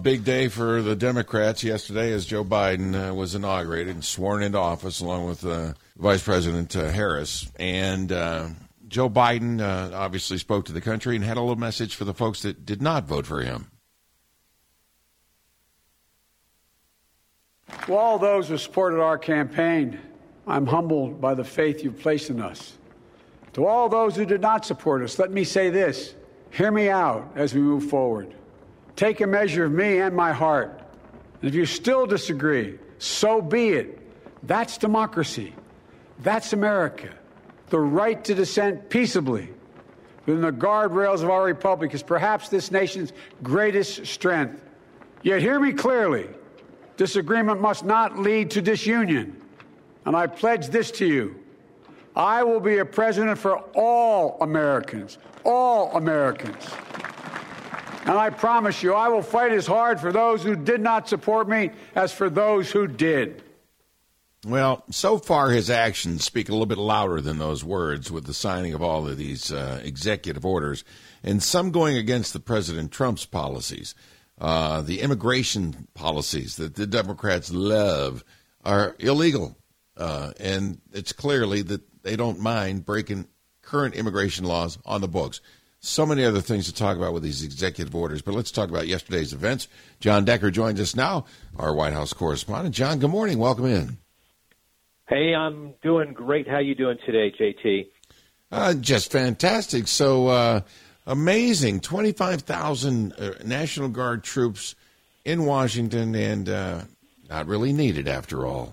big day for the Democrats yesterday as Joe Biden was inaugurated and sworn into office along with Vice President Harris. And Joe Biden obviously spoke to the country and had a little message for the folks that did not vote for him. To all those who supported our campaign, I'm humbled by the faith you've placed in us. To all those who did not support us, let me say this. Hear me out as we move forward. Take a measure of me and my heart. And if you still disagree, so be it. That's democracy. That's America. The right to dissent peaceably within the guardrails of our republic is perhaps this nation's greatest strength. Yet hear me clearly. Disagreement must not lead to disunion. And I pledge this to you. I will be a president for all Americans. All Americans. And I promise you, I will fight as hard for those who did not support me as for those who did. Well, so far his actions speak a little bit louder than those words with the signing of all of these executive orders, and some going against the President Trump's policies. The immigration policies that the Democrats love are illegal, and it's clearly that they don't mind breaking current immigration laws on the books. So many other things to talk about with these executive orders, but let's talk about yesterday's events. John Decker joins us now, our White House correspondent. John, good morning. Welcome in. Hey, I'm doing great. How you doing today, JT? Just fantastic. So amazing. 25,000 National Guard troops in Washington and not really needed after all.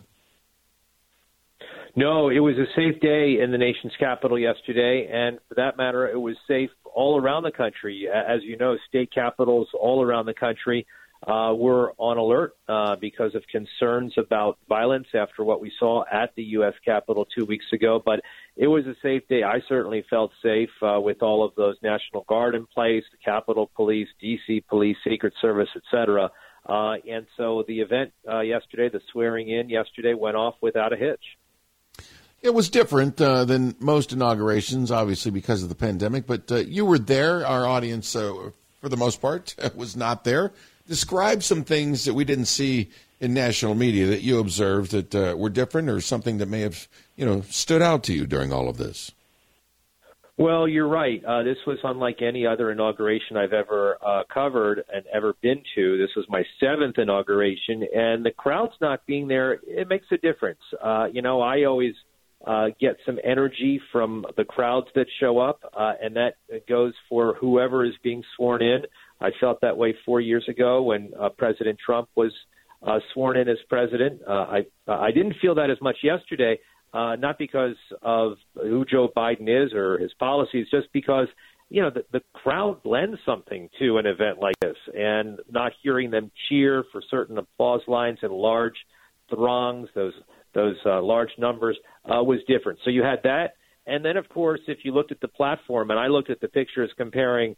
No, it was a safe day in the nation's capital yesterday, and for that matter, it was safe all around the country. As you know, state capitals all around the country were on alert because of concerns about violence after what we saw at the U.S. Capitol 2 weeks ago. But it was a safe day. I certainly felt safe with all of those National Guard in place, the Capitol Police, D.C. Police, Secret Service, et cetera. And so the event yesterday, the swearing in yesterday, went off without a hitch. It was different than most inaugurations, obviously, because of the pandemic. But you were there. Our audience, for the most part, was not there. Describe some things that we didn't see in national media that you observed that were different or something that may have, stood out to you during all of this. Well, you're right. This was unlike any other inauguration I've ever covered and ever been to. This was my 7th inauguration, and the crowd's not being there, it makes a difference. I always get some energy from the crowds that show up, and that goes for whoever is being sworn in. I felt that way 4 years ago when President Trump was sworn in as president. I didn't feel that as much yesterday, not because of who Joe Biden is or his policies, just because, the crowd lends something to an event like this, and not hearing them cheer for certain applause lines and large throngs, those large numbers, was different. So you had that. And then, of course, if you looked at the platform, and I looked at the pictures comparing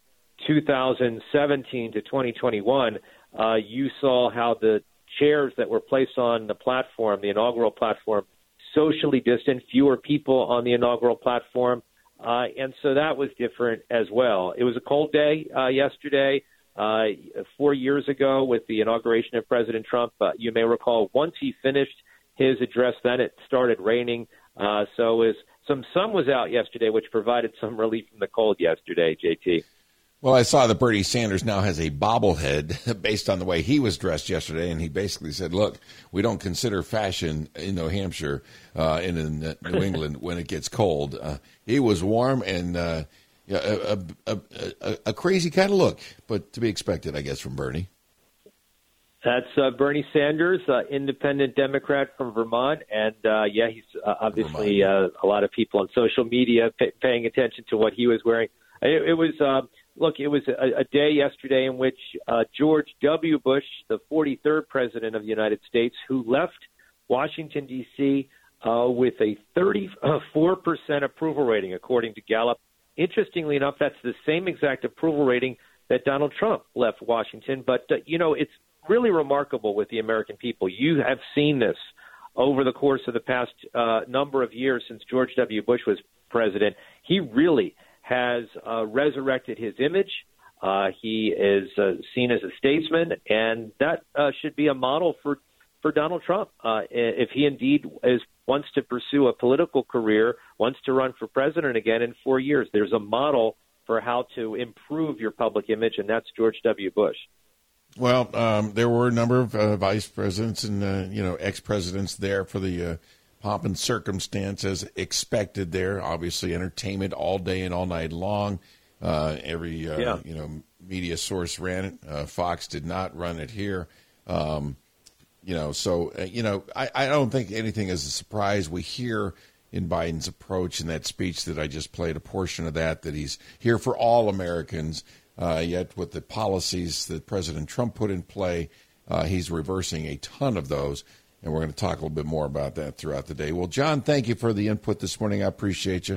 2017 to 2021, you saw how the chairs that were placed on the platform, the inaugural platform, socially distant, fewer people on the inaugural platform. And so that was different as well. It was a cold day yesterday. 4 years ago with the inauguration of President Trump, you may recall once he finished his address, then it started raining. So some sun was out yesterday, which provided some relief from the cold yesterday, JT. Well, I saw that Bernie Sanders now has a bobblehead based on the way he was dressed yesterday, and he basically said, look, we don't consider fashion in New Hampshire in New England when it gets cold. He was warm and a crazy kind of look, but to be expected, I guess, from Bernie. That's Bernie Sanders, independent Democrat from Vermont. And, he's obviously a lot of people on social media paying attention to what he was wearing. It was a day yesterday in which George W. Bush, the 43rd president of the United States, who left Washington, D.C. With a 34% approval rating, according to Gallup. Interestingly enough, that's the same exact approval rating that Donald Trump left Washington. But, it's really remarkable with the American people. You have seen this over the course of the past number of years since George W. Bush was president. He really has resurrected his image. He is seen as a statesman, and that should be a model for Donald Trump. If he indeed wants to pursue a political career, wants to run for president again in 4 years, there's a model for how to improve your public image, and that's George W. Bush. Well, there were a number of vice presidents and ex-presidents there for the pomp and circumstance as expected. There, obviously, entertainment all day and all night long. Every media source ran it. Fox did not run it here. I don't think anything is a surprise. We hear in Biden's approach in that speech that I just played a portion of that he's here for all Americans. Yet with the policies that President Trump put in play, he's reversing a ton of those. And we're going to talk a little bit more about that throughout the day. Well, John, thank you for the input this morning. I appreciate you.